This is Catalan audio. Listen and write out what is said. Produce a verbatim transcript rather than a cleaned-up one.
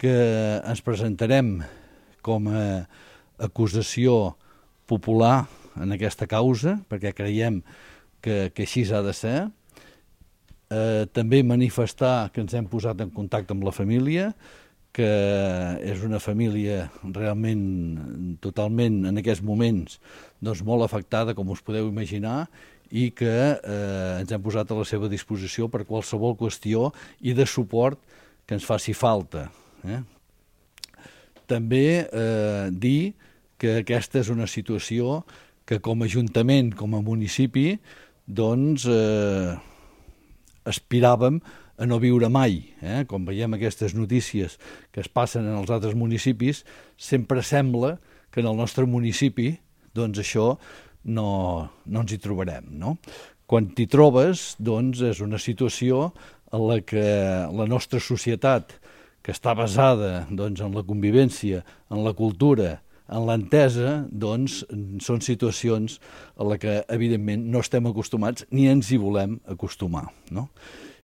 que ens presentarem com a acusació popular en aquesta causa, perquè creiem que, que així ha de ser. Eh, també manifestar que ens hem posat en contacte amb la família, que és una família realment, totalment, en aquests moments, doncs molt afectada, com us podeu imaginar, i que eh, ens hem posat a la seva disposició per qualsevol qüestió i de suport que ens faci falta. Eh? També eh, dir que aquesta és una situació que com a Ajuntament, com a municipi, doncs eh, aspiràvem a no viure mai. Eh? Com veiem aquestes notícies que es passen en els altres municipis, sempre sembla que en el nostre municipi doncs això no, no ens hi trobarem. No? Quan t'hi trobes, doncs és una situació en la que la nostra societat, que està basada doncs, en la convivència, en la cultura, en l'entesa, doncs són situacions a la que evidentment no estem acostumats ni ens hi volem acostumar. No?